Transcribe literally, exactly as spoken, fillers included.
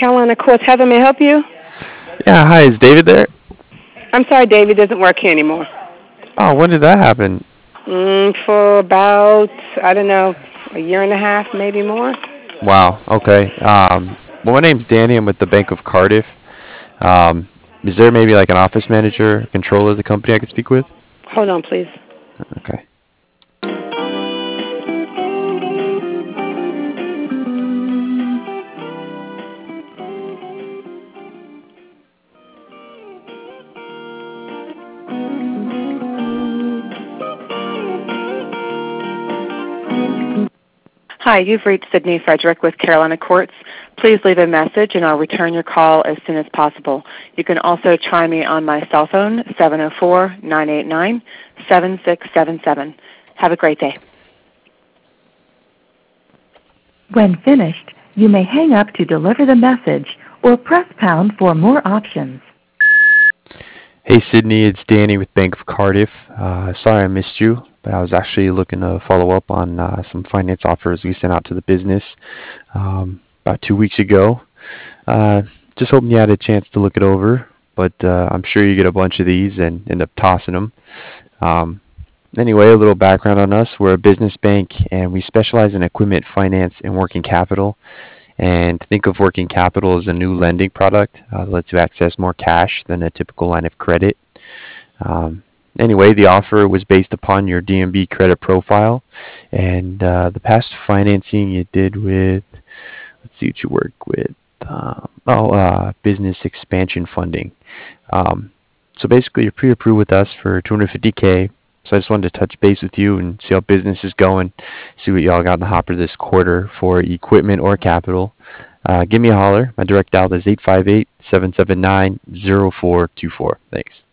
Carolina Courts. Heather, may I help you? Yeah, hi, is David there? I'm sorry, David doesn't work here anymore. Oh, when did that happen? Mm, for about, I don't know, a year and a half, maybe more. Wow, okay. Um, well, my name's Danny. I'm with the Bank of Cardiff. Um, is there maybe like an office manager, controller of the company I could speak with? Hold on, please. Okay. Hi, you've reached Sydney Frederick with Carolina Courts. Please leave a message and I'll return your call as soon as possible. You can also try me on my cell phone, seven oh four, nine eight nine, seven six seven seven. Have a great day. When finished, you may hang up to deliver the message or press pound for more options. Hey, Sydney, it's Danny with Bank of Cardiff. Uh, sorry I missed you, but I was actually looking to follow up on uh, some finance offers we sent out to the business um, about two weeks ago. Uh, just hoping you had a chance to look it over, but uh, I'm sure you get a bunch of these and end up tossing them. Um, Anyway, a little background on us. We're a business bank and we specialize in equipment finance and working capital. And think of working capital as a new lending product uh, that lets you access more cash than a typical line of credit. Um, anyway, the offer was based upon your D M B credit profile and uh, the past financing you did with, let's see what you work with. Um, oh, uh, business expansion funding. Um, so basically, you're pre-approved with us for two hundred fifty K. So I just wanted to touch base with you and see how business is going, see what y'all got in the hopper this quarter for equipment or capital. Uh, give me a holler. My direct dial is eight five eight, seven seven nine, zero four two four. Thanks.